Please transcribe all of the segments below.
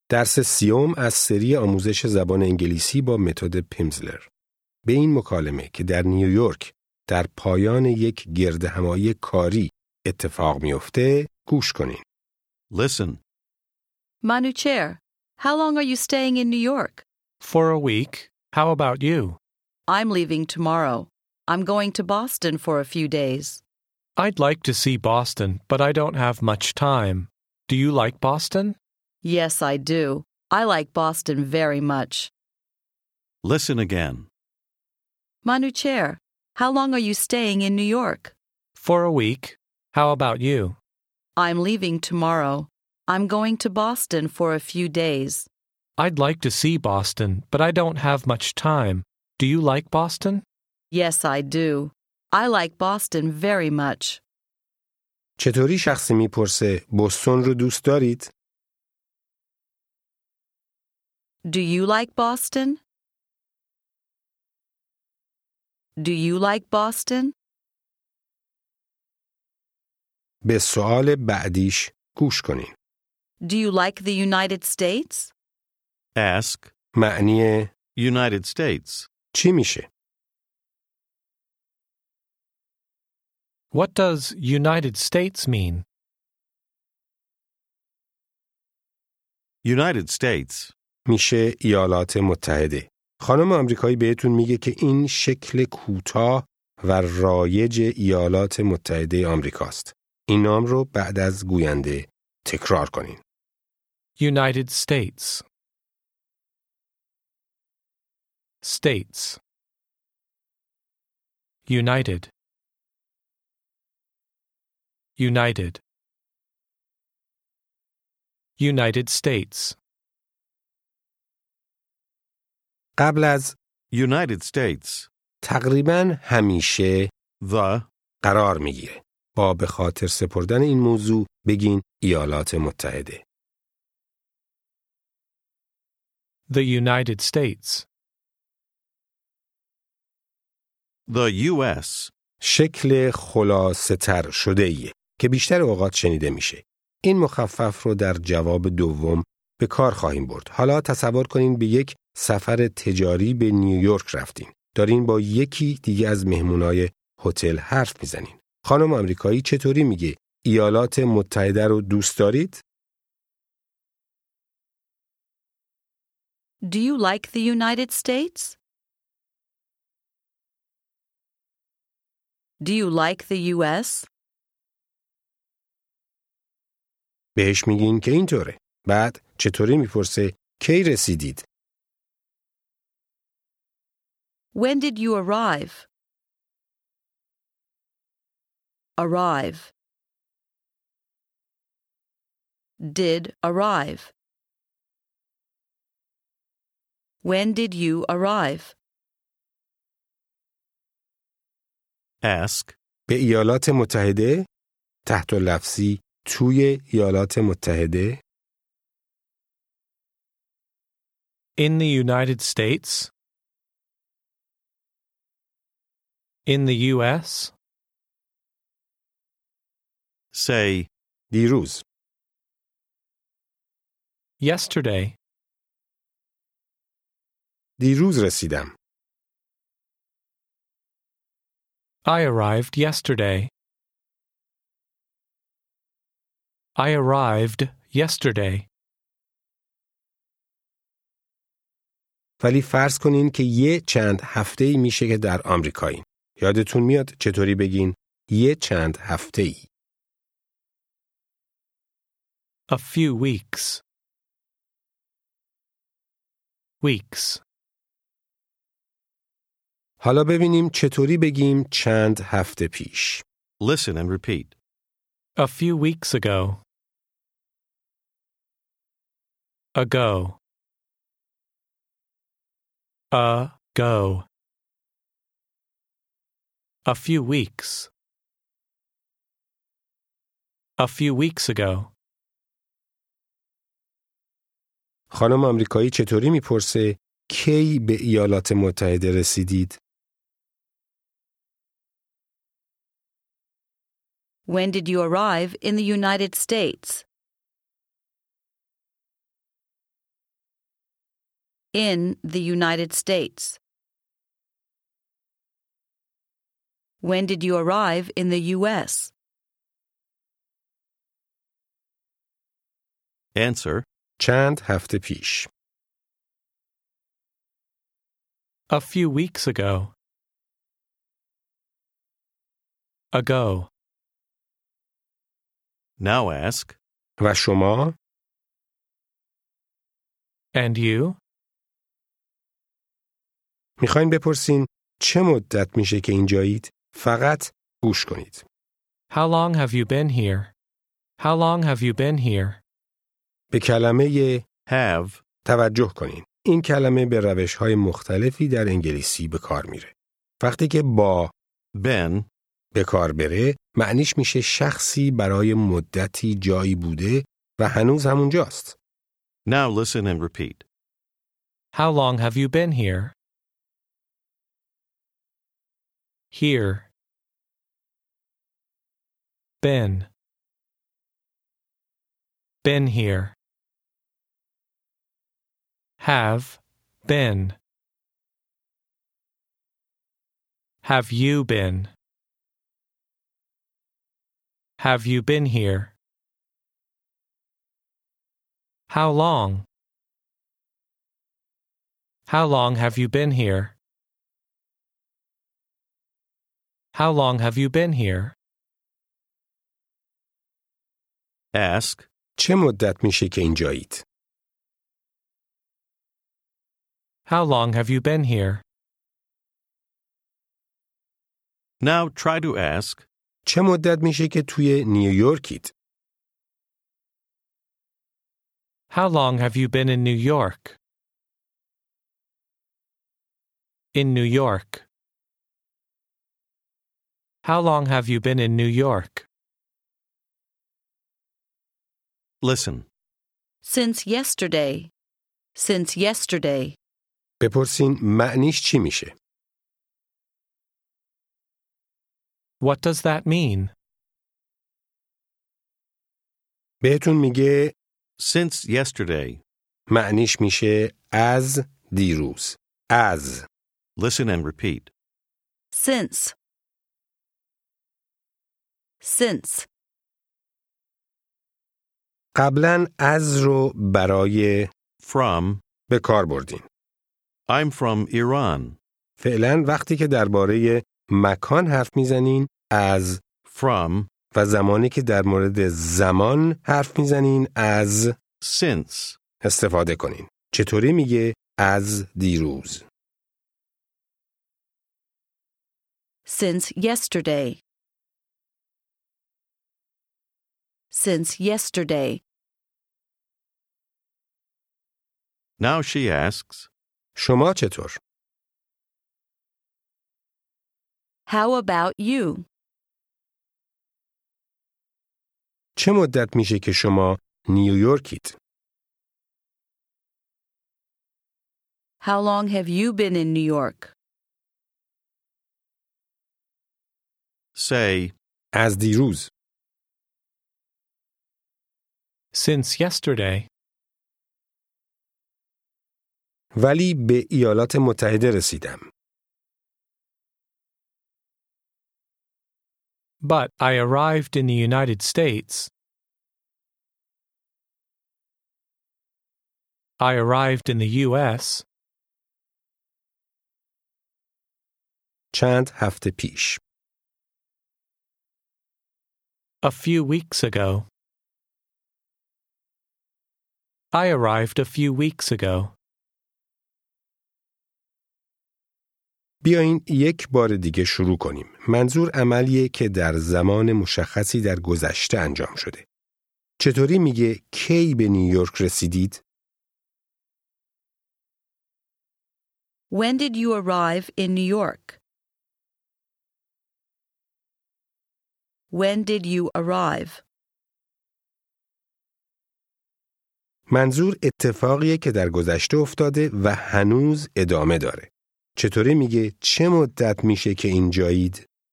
درس 30 از سری آموزش زبان انگلیسی با متد پیمزلر. به این مکالمه که در نیویورک در پایان یک گردهمایی کاری اتفاق میفته گوش کنین. Listen. Manucher, how long are you staying in New York? For a week. How about you? I'm leaving tomorrow. I'm going to Boston for a few days. I'd like to see Boston, but I don't have much time. Do you like Boston? Yes, I do. I like Boston very much. Listen again. Manucher, how long are you staying in New York? For a week. How about you? I'm leaving tomorrow. I'm going to Boston for a few days. I'd like to see Boston, but I don't have much time. Do you like Boston? Yes, I do. I like Boston very much. چطوری شخصی میپرسه بوستون رو دوست دارید؟ Do you like Boston? Do you like Boston? به سوال بعدیش گوش کنین. Do you like the United States? Ask. معنی United States. چی میشه؟ What does United States mean? United States. میشه ایالات متحده. خانم آمریکایی بهتون میگه که این شکل کوتاه و رایج ایالات متحده آمریکاست. این نام رو بعد از گوینده تکرار کنین. United States. States. United. United. United States. قبل از United States. تقریباً همیشه The. قرار میگیره. با به خاطر سپردن این موضوع بگین ایالات متحده. The United States. The U.S. شکل خلاصه تر شده ایه که بیشتر اوقات شنیده میشه. این مخفف رو در جواب دوم به کار خواهیم برد. حالا تصور کنین به یک سفر تجاری به نیویورک رفتین. دارین با یکی دیگه از مهمونای هتل حرف میزنین. خانم آمریکایی چطوری میگه ایالات متحده رو دوست دارید؟ Do you like the United States? Do you like the U.S.? بهش میگین که اینطوره. بعد چطوری میپرسه کی رسیدید؟ When did you arrive? Arrive. Did arrive. When did you arrive? Ask. به ایالات متحده؟ تحت لفظی توی ایالات متحده؟ In the United States? In the U.S.? Say. دیروز. Yesterday. دیروز رسیدم. I arrived yesterday. I arrived yesterday. ولی فرض کنین که یه چند هفته‌ای میشه که در آمریکاییم. یادتون میاد چطوری بگین یه چند هفته‌ای؟ A few weeks. Weeks. حالا ببینیم چطوری بگیم چند هفته پیش. Listen and repeat. A few weeks ago. Ago. Ago. A few weeks. A few weeks ago. خانم آمریکایی چطوری میپرسه کی به ایالات متحده رسیدید؟ When did you arrive in the United States? in the United States? When did you arrive in the U.S.? Answer. چند هفته پیش. A few weeks ago. Ago. Now ask. و شما؟ And you? میخواین بپرسین چه مدت میشه که اینجایید؟ فقط گوش کنید. How long have you been here? How long have you been here? به کلمه Have. توجه کنین. این کلمه به روش‌های مختلفی در انگلیسی به کار میره. وقتی که با Been. به کار بره، معنیش میشه شخصی برای مدتی جایی بوده و هنوز همونجاست. Now listen and repeat. How long have you been here? Here. Been. Been here. Have been. Have you been? Have you been here? How long? How long have you been here? How long have you been here? Ask. چه مدت میشه که اینجایید؟ How long have you been here? Now try to ask. چه مدت میشه که توی نیویورکید؟ How long have you been in New York? In New York. How long have you been in New York? Listen. Since yesterday. Since yesterday. بپرسین معنیش چی میشه؟ What does that mean? بهتون میگه Since yesterday. معنیش میشه از دیروز. از. Listen and repeat. Since. Since. قبلا از رو برای From. به کار بردین. I'm from Iran. فعلا وقتی که درباره مکان حرف میزنین از From. و زمانی که در مورد زمان حرف میزنین از Since. استفاده کنین. چطوری میگه از دیروز؟ Since yesterday. Since yesterday. Now she asks. شما چطور؟ How about you? چه مدت میشه که شما نیویورکید؟ How long have you been in New York? Say. از دیروز. Since yesterday. ولی به ایالات متحده رسیدم. But I arrived in the United States. I arrived in the U.S. چند هفته پیش. a few weeks ago. I arrived a few weeks ago. بیاین یک بار دیگه شروع کنیم. منظور عملیه که در زمان مشخصی در گذشته انجام شده. چطوری میگه کی به نیویورک رسیدید؟ When did you arrive in New York? When did you arrive? منظور اتفاقیه که در گذشته افتاده و هنوز ادامه داره. چطوری میگه چه مدت میشه که اینجایید؟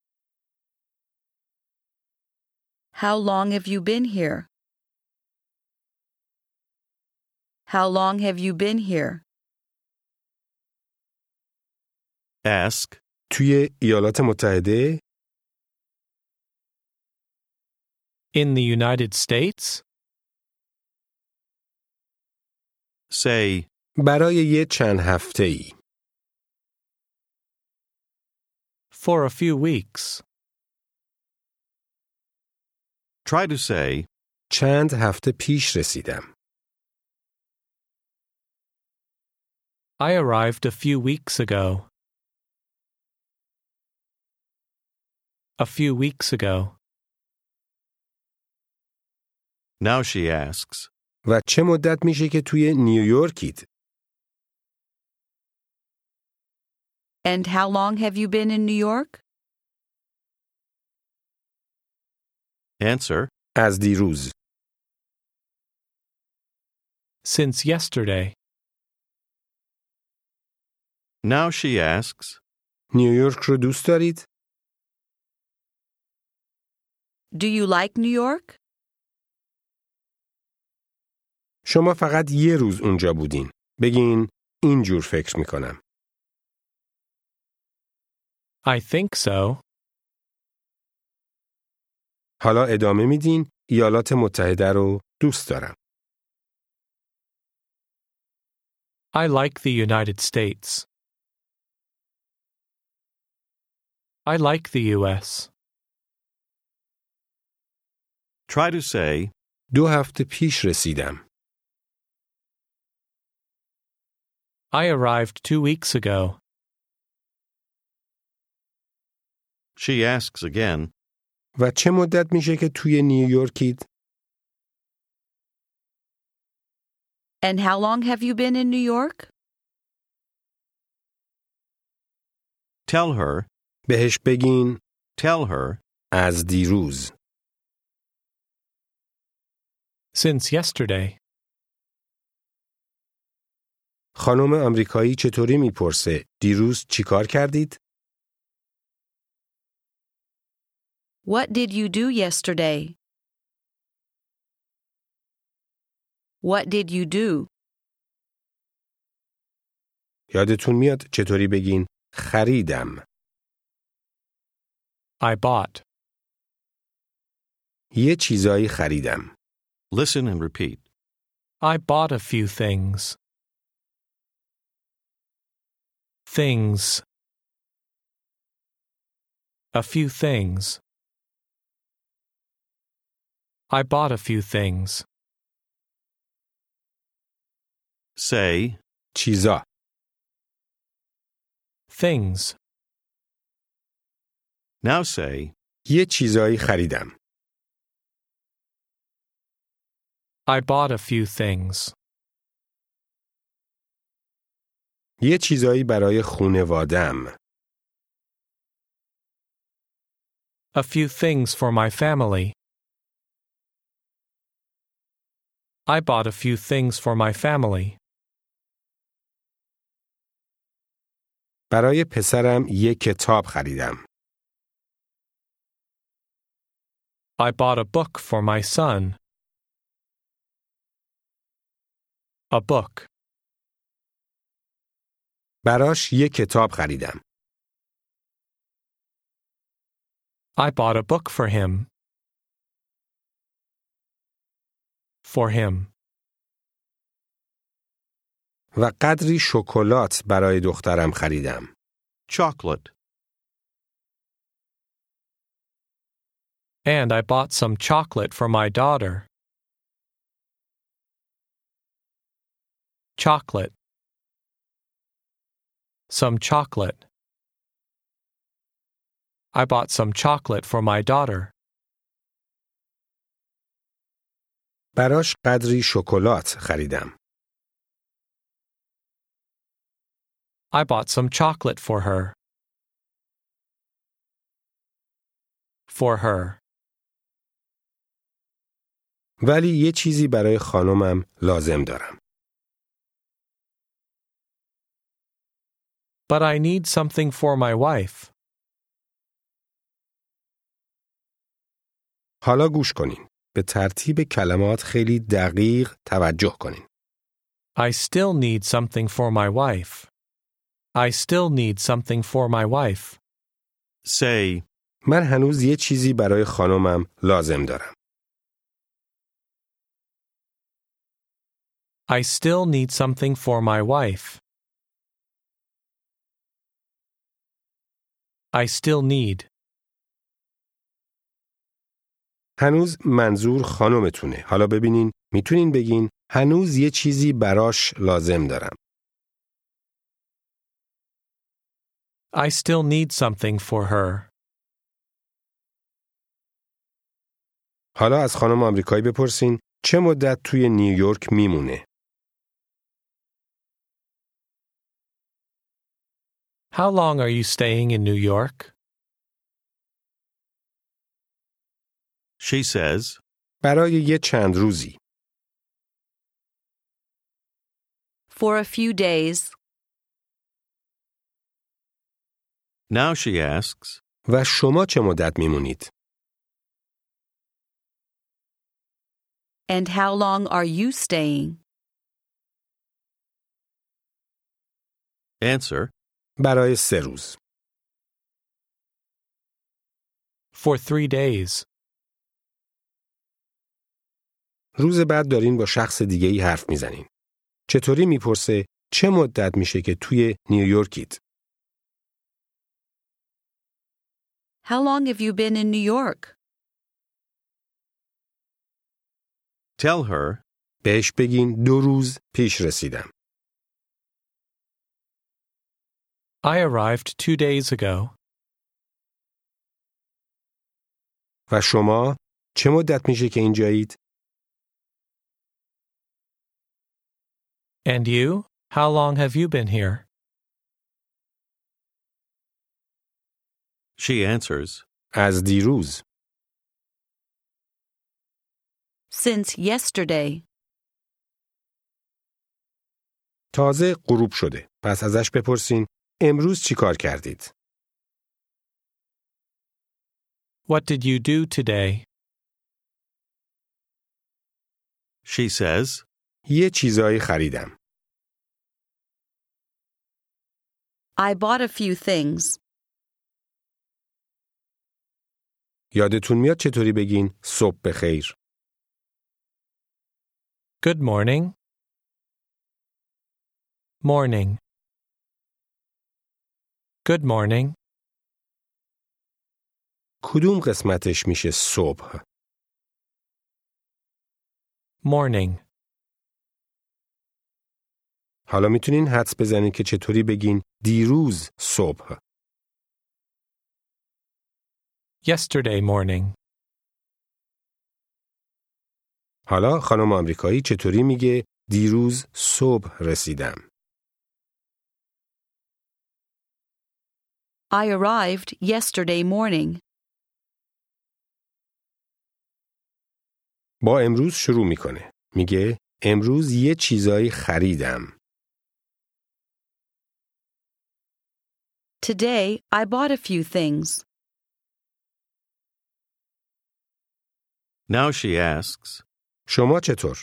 How long have you been here? How long have you been here? Ask. توی ایالات متحده؟ In the United States? Say, برای یه چند هفته‌ای. For a few weeks. try to say, چند هفته پیش رسیدم. I arrived a few weeks ago. A few weeks ago. now she asks, و چه مدت میشه که توی نیویورکید؟ And how long have you been in New York? answer, از دیروز. Since yesterday. now she asks, نیویورک رو دوست دارید؟ Do you like New York? شما فقط یه روز اونجا بودین. بگین اینجور فکر میکنم. I think so. حالا ادامه میدین ایالات متحده رو دوست دارم. I like the United States. I like the U.S. try to say, 2 هفته پیش رسیدم. I arrived 2 weeks ago. she asks again, و چه مدت میشه که توی نیویورکید؟ And how long have you been in New York? tell her, بهش بگین tell her, از دیروز. Since yesterday. خانم آمریکایی چطوری میپرسه دیروز چی کار کردید؟ What did you do yesterday? What did you do? یادتون میاد چطوری بگین خریدم. I bought. یه چیزایی خریدم. listen and repeat, I bought a few things. Things. A few things. I bought a few things. say, چیزا. Things. now say, یه چیزایی خریدم. I bought a few things. یه چیزایی برای خونوادم. A few things for my family. I bought a few things for my family. برای پسرم یه کتاب خریدم. I bought a book for my son. A book. براش یه کتاب خریدم. I bought a book for him. For him. و قدری شکلات برای دخترم خریدم. chocolate, And I bought some chocolate for my daughter. Chocolate. Some chocolate. I bought some chocolate for my daughter. براش قدری شکلات خریدم. I bought some chocolate for her. For her. ولی یه چیزی برای خانمم لازم دارم. But I need something for my wife. حالا گوش کنین. به ترتیب کلمات خیلی دقیق توجه کنین. I still need something for my wife. I still need something for my wife. Say, من هنوز یه چیزی برای خانمم لازم دارم. I still need something for my wife. I still need. هنوز منظور خانمتونه. حالا ببینین میتونین بگین هنوز یه چیزی براش لازم دارم. I still need something for her. حالا از خانم آمریکایی بپرسین چه مدت توی نیویورک میمونه؟ How long are you staying in New York? she says, برای یه چند روزی. For a few days. now she asks, و شما چه مدت میمونید؟ And how long are you staying? answer, برای 3 روز. For 3 days. روز بعد دارین با شخص دیگه‌ای حرف میزنین. چطوری میپرسه چه مدت میشه که توی نیویورکید؟ How long have you been in New York? tell her, بهش بگین 2 روز پیش رسیدم. I arrived 2 days ago. و شما چه مدت میشه که اینجایید؟ And you? How long have you been here? she answers, از دیروز. Since yesterday. تازه غروب شده. پس ازش بپرسین امروز چی کار کردید؟ What did you do today? she says, یه چیزایی خریدم. I bought a few things. یادتون میاد چطوری بگین صبح بخیر؟ Good morning. Morning. Good morning. کدوم قسمتش میشه صبح؟ Morning. حالا میتونین حدس بزنین که چطوری بگین دیروز صبح. Yesterday morning. حالا خانم آمریکایی چطوری میگه دیروز صبح رسیدم؟ I arrived yesterday morning. با امروز شروع میکنه. میگه امروز یه چیزایی خریدم. Today, I bought a few things. now she asks, شما چطور؟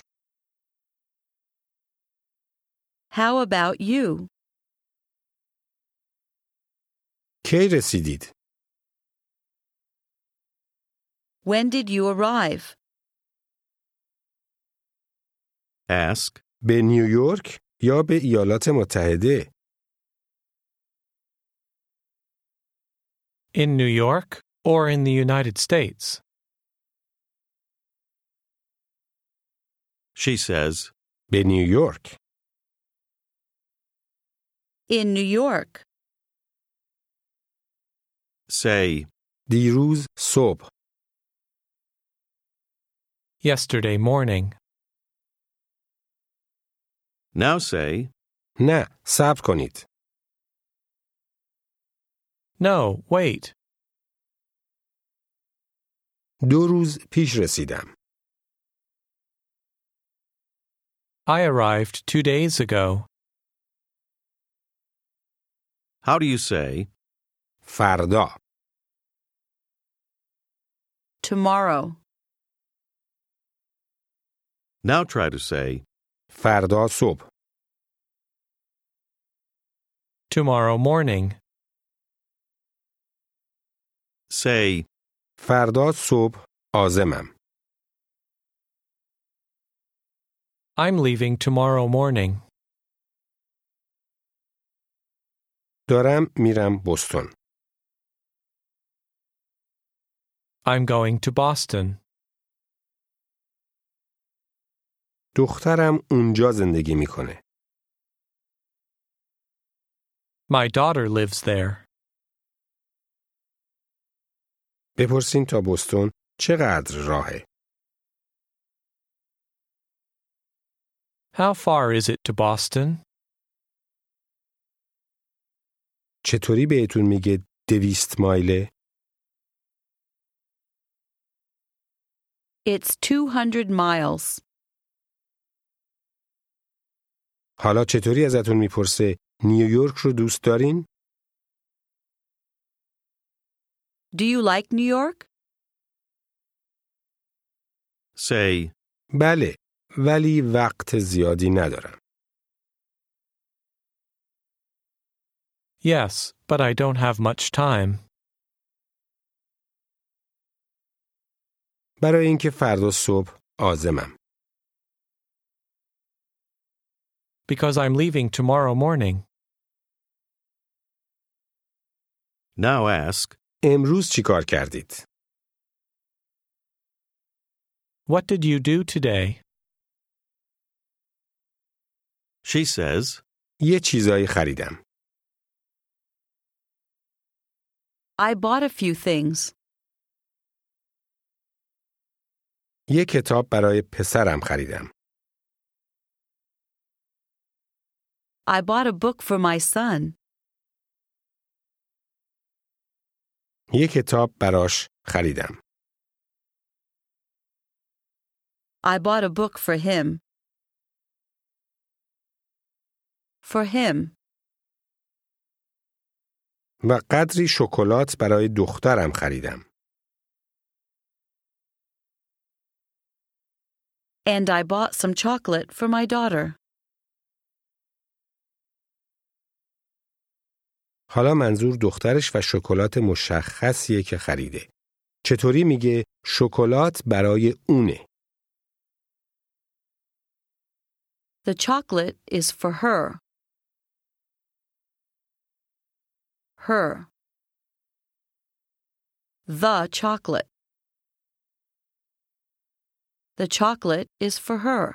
How about you? کی رسیدید؟ When did you arrive? ask, به نیویورک یا به ایالات متحده؟ In New York or in the United States? she says, به نیویورک. In New York. say, دیروز صبح. Yesterday morning. now say, نه، صبر کنید. No, wait. 2 روز پیش رسیدم. I arrived 2 days ago. how do you say, فردا. Tomorrow. now try to say, فردا صبح. Tomorrow morning. Say, فردا صبح عازمم. I'm leaving tomorrow morning. دارم میرم بوستون. I'm going to Boston. دخترم اونجا زندگی میکنه. My daughter lives there. بپرسین تا بوستون چقدر راهه؟ How far is it to Boston? چطوری بهتون میگه 200 مایله؟ It's 200 miles. حالا چطوری ازتون میپرسه نیویورک رو دوست دارین؟ Do you like New York? say, بله، ولی وقت زیادی ندارم. Yes, but I don't have much time. برای اینکه فردا صبح عازمم. Because I'm leaving tomorrow morning. now ask, امروز چی کار کردید؟ What did you do today? she says, یه چیزایی خریدم. I bought a few things. یه کتاب برای پسرم خریدم. I bought a book for my son. یه کتاب براش خریدم. I bought a book for him. For him. و قدری شکلات برای دخترم خریدم. And I bought some chocolate for my daughter. حالا منظور دخترش و شکلات مشخصیه که خریده. چطوری میگه شکلات برای اونه؟ The chocolate is for her. Her. The chocolate. The chocolate is for her.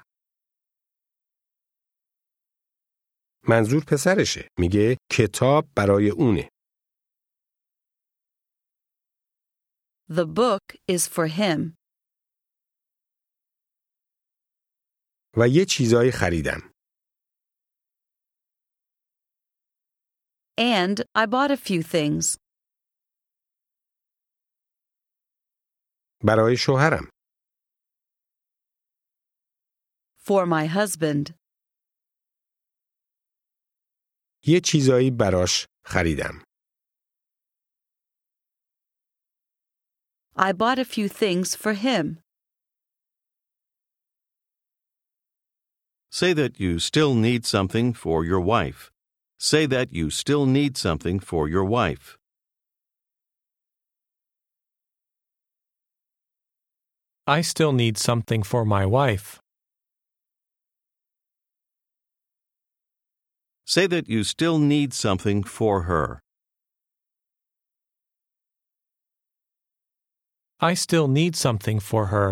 منظور پسرشه. میگه کتاب برای اونه. The book is for him. و یه چیزایی خریدم. And I bought a few things. برای شوهرم. For my husband. یه چیزایی براش خریدم. I bought a few things for him. say that you still need something for your wife. Say that you still need something for your wife. I still need something for my wife. Say that you still need something for her. I still need something for her.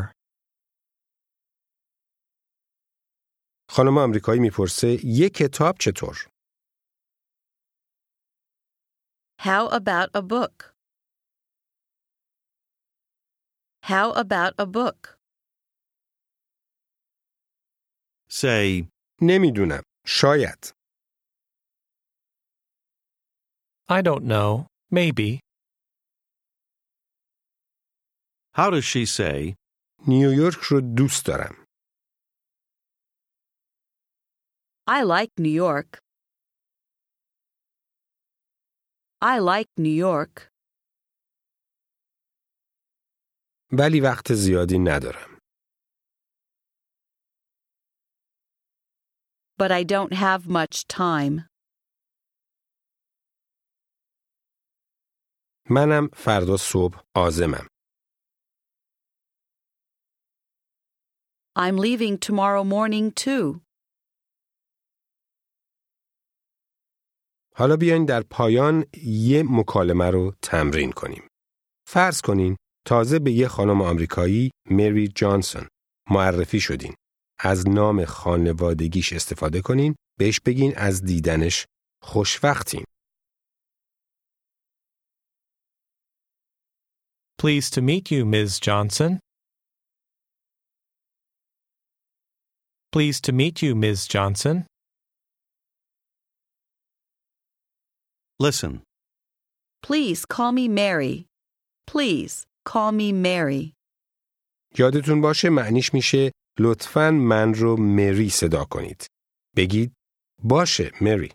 خانم آمریکایی میپرسه یه کتاب چطور؟ How about a book? How about a book? Say, نمیدونم. شاید. I don't know. Maybe. how does she say, نیویورک رو دوست دارم. I like New York. I like New York. ولی وقت زیادی ندارم. But I don't have much time. منم فردا صبح عازمم. I'm leaving tomorrow morning too. حالا بیاین در پایان یه مکالمه رو تمرین کنیم. فرض کنین تازه به یه خانم آمریکایی مری جانسون معرفی شدین. از نام خانوادگیش استفاده کنین، بهش بگین از دیدنش خوشوقتین. Pleased to meet you, Ms. Johnson. Pleased to meet you, Ms. Johnson. Listen. Please call me Mary. Please call me Mary. یادتون باشه معنیش میشه لطفاً من رو مری صدا کنید. بگید باشه مری.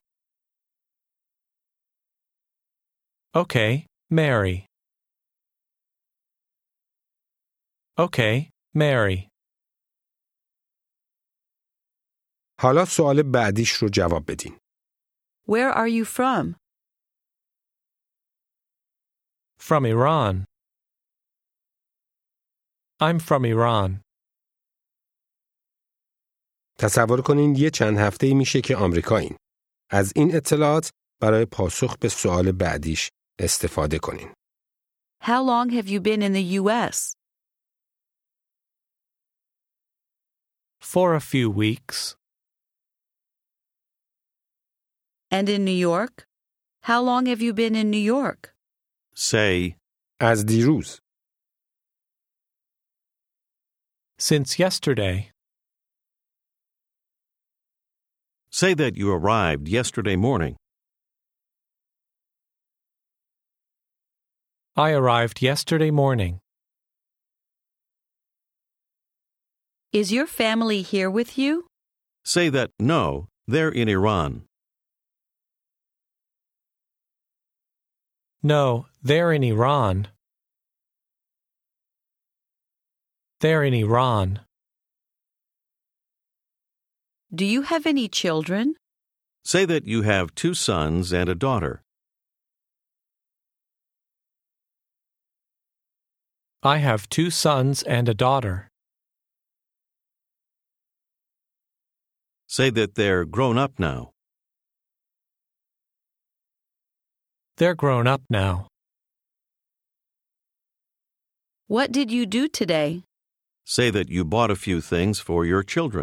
Okay, Mary. Okay, Mary. حالا سوال بعدیش رو جواب بدین. Where are you from? From Iran. I'm from Iran. تصور کنین یه چند هفته‌ای میشه که آمریکایین. از این اطلاعات برای پاسخ به سوال بعدیش استفاده کنین. How long have you been in the U.S.? For a few weeks. And in New York? How long have you been in New York? Say, از دیروز. Since yesterday. say that you arrived yesterday morning. I arrived yesterday morning. Is your family here with you? Say that no, they're in Iran. No, they're in Iran. They're in Iran. Do you have any children? Say that you have 2 sons and a daughter. I have 2 sons and a daughter. Say that they're grown up now. They're grown up now. What did you do today? Say that you bought a few things for your children.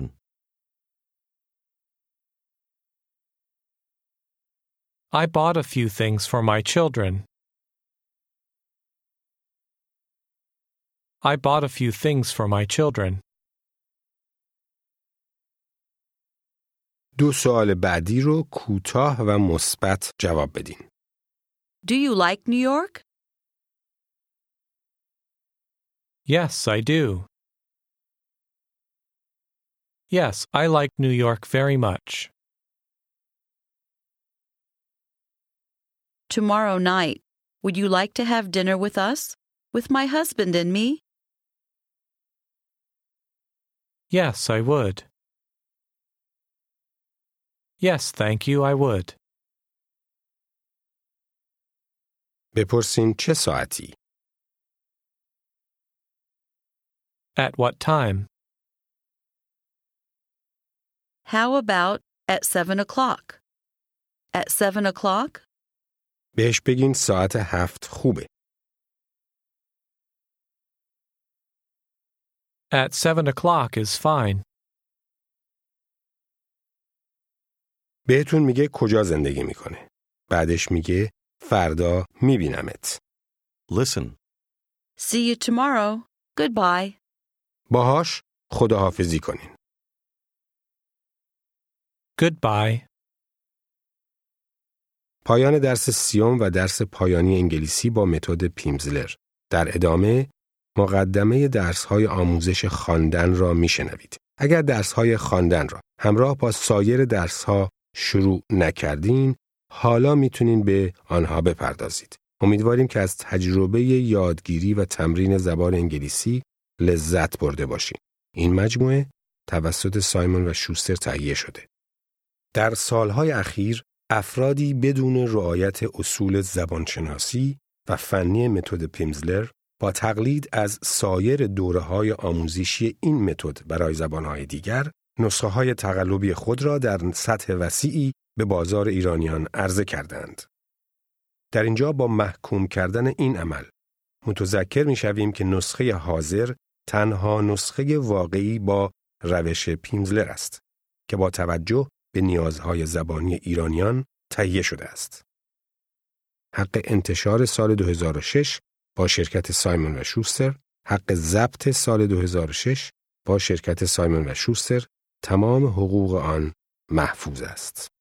I bought a few things for my children. I bought a few things for my children. دو سوال بعدی رو کوتاه و مثبت جواب بدین. Do you like New York? Yes, I do. Yes, I like New York very much. Tomorrow night, would you like to have dinner with us? With my husband and me? Yes, I would. Yes, thank you, I would. بپرسین چه ساعتی؟ At what time? How about at 7 o'clock? At 7 o'clock? بهش بگین ساعت 7 خوبه. At 7 o'clock is fine. بهتون میگه کجا زندگی میکنه. بعدش میگه فردا میبینمت. Listen. See you tomorrow. Goodbye. باهاش خداحافظی کنین. Goodbye. پایان درس 30 و درس پایانی انگلیسی با متد پیمزلر. در ادامه مقدمه درس‌های آموزش خواندن را میشنوید. اگر درس‌های خواندن را همراه با سایر درس‌ها شروع نکردین، حالا میتونین به آنها بپردازید. امیدواریم که از تجربه یادگیری و تمرین زبان انگلیسی لذت برده باشین. این مجموعه توسط سایمون و شوستر تهیه شده. در سالهای اخیر افرادی بدون رعایت اصول زبانشناسی و فنی متد پیمزلر با تقلید از سایر دوره‌های آموزشی این متد برای زبان‌های دیگر، نسخه‌های تقلبی خود را در سطح وسیعی به بازار ایرانیان عرضه کردند. در اینجا با محکوم کردن این عمل متذکر می‌شویم که نسخه حاضر تنها نسخه واقعی با روش پیمزلر است که با توجه به نیازهای زبانی ایرانیان تهیه شده است. حق انتشار سال 2006 با شرکت سایمون و شوستر، حق ضبط سال 2006 با شرکت سایمون و شوستر، تمام حقوق آن محفوظ است.